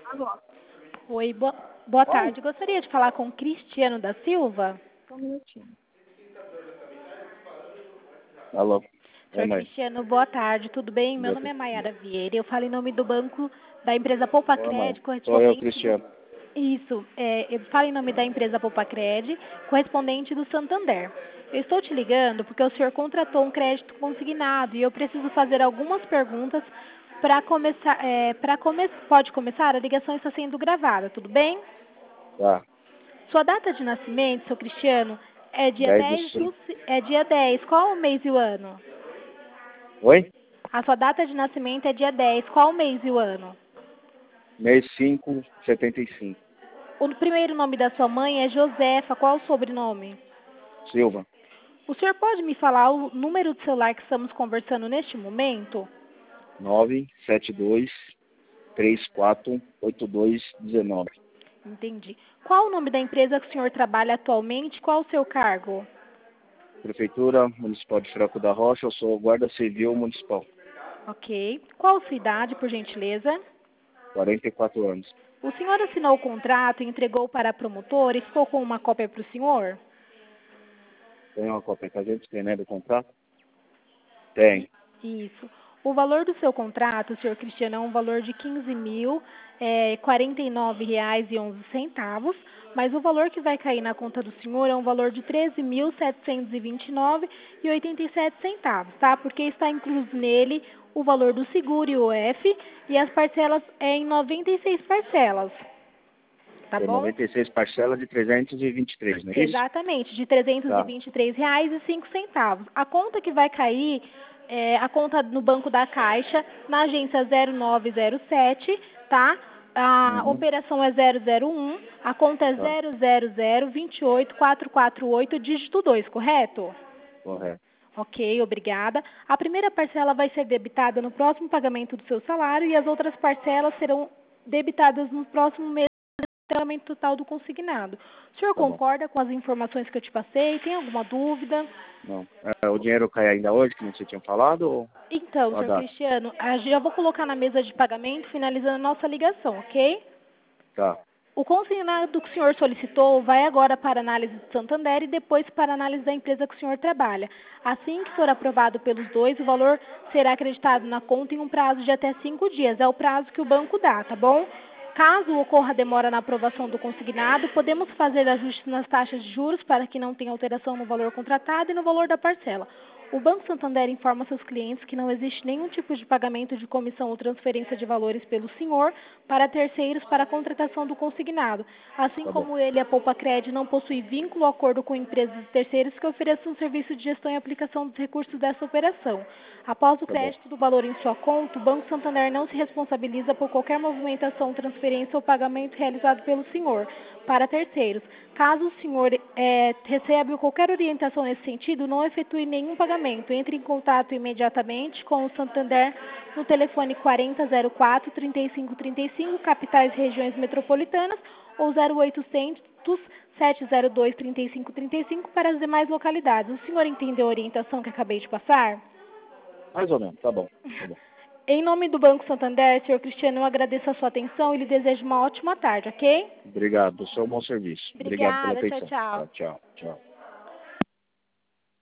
Agora. Oi, boa tarde. Gostaria de falar com Cristiano da Silva. Só um minutinho. Alô? Senhor Cristiano, boa tarde. Tudo bem? Meu nome é Maiara Vieira. Eu falo em nome do banco da empresa Poupacred, Sou eu, correspondente... Cristiano. Isso. Eu falo em nome da empresa Poupacred, correspondente do Santander. Eu estou te ligando porque o senhor contratou um crédito consignado e eu preciso fazer algumas perguntas para começar. Pode começar? A ligação está sendo gravada, tudo bem? Tá. Sua data de nascimento, seu Cristiano, é dia 10 do 10. É dia 10. Qual o mês e o ano? Oi? A sua data de nascimento é dia 10. Qual o mês e o ano? Mês 5, 75. O primeiro nome da sua mãe é Josefa. Qual o sobrenome? Silva. O senhor pode me falar o número de celular que estamos conversando neste momento? 972 34 8219. Entendi. Qual o nome da empresa que o senhor trabalha atualmente? Qual o seu cargo? Prefeitura Municipal de Franco da Rocha, eu sou guarda civil municipal. Ok. Qual a sua idade, por gentileza? 44 anos. O senhor assinou o contrato, entregou para a promotora e ficou com uma cópia para o senhor? Tem uma cópia que a gente tem, né, do contrato? Tem. Isso. O valor do seu contrato, senhor Cristiano, é um valor de R$ 15.049,11, mas o valor que vai cair na conta do senhor é um valor de R$ 13.729,87, tá? Porque está incluso nele o valor do seguro IOF e as parcelas em 96 parcelas. Tá Tem bom? 96 parcelas de 323, não é isso? Exatamente, de R$ 323,05. A conta que vai cair é a conta no Banco da Caixa, na agência 0907, tá? A operação é 001, a conta é 000-28448, dígito 2, correto? Correto. Ok, obrigada. A primeira parcela vai ser debitada no próximo pagamento do seu salário e as outras parcelas serão debitadas no próximo mês do pagamento total do consignado. O senhor concorda com as informações que eu te passei? Tem alguma dúvida? Não. O dinheiro cai ainda hoje, que você tinha falado? Ou... Então, senhor Cristiano, já vou colocar na mesa de pagamento, finalizando a nossa ligação, ok? Tá. O consignado que o senhor solicitou vai agora para a análise do Santander e depois para a análise da empresa que o senhor trabalha. Assim que for aprovado pelos dois, o valor será acreditado na conta em um prazo de até 5 dias. É o prazo que o banco dá, tá bom? Caso ocorra demora na aprovação do consignado, podemos fazer ajustes nas taxas de juros para que não tenha alteração no valor contratado e no valor da parcela. O Banco Santander informa seus clientes que não existe nenhum tipo de pagamento de comissão ou transferência de valores pelo senhor para terceiros para a contratação do consignado. Assim como ele, a Poupacred, não possui vínculo ou acordo com empresas e terceiros que ofereçam serviço de gestão e aplicação dos recursos dessa operação. Após o crédito do valor em sua conta, o Banco Santander não se responsabiliza por qualquer movimentação, transferência ou pagamento realizado pelo senhor para terceiros. Caso o senhor receba qualquer orientação nesse sentido, não efetue nenhum pagamento. Entre em contato imediatamente com o Santander no telefone 4004-3535, capitais e regiões metropolitanas, ou 0800 702 3535 para as demais localidades. O senhor entendeu a orientação que acabei de passar? Mais ou menos, tá bom. Tá bom. Em nome do Banco Santander, senhor Cristiano, eu agradeço a sua atenção e lhe desejo uma ótima tarde, ok? Obrigado, do seu bom serviço. Obrigada, Obrigado pela atenção. tchau, tchau. Tchau, tchau.